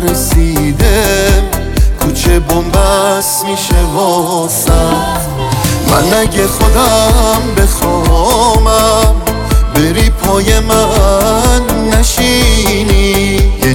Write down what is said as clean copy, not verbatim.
نرسیده کوچه بنبست میشه واسم. من اگه خودم بخوامم بری پای من نشینی، یه